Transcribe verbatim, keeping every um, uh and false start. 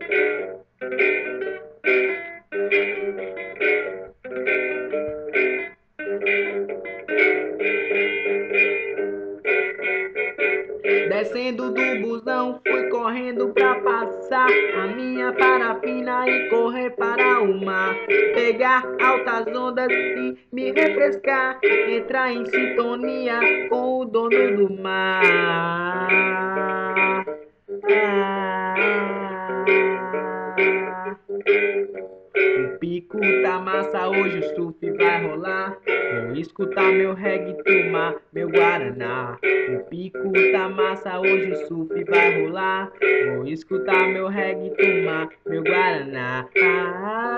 Descendo do busão, fui correndo pra passar a minha parafina e correr para o mar. Pegar altas ondas e me refrescar, entrar em sintonia com o dono do mar. Ah, o pico tá massa, hoje o surf vai rolar. Vou escutar meu reggae, tomar meu guaraná. O pico tá massa, hoje o surf vai rolar. Vou escutar meu reggae, tomar meu guaraná. Ah,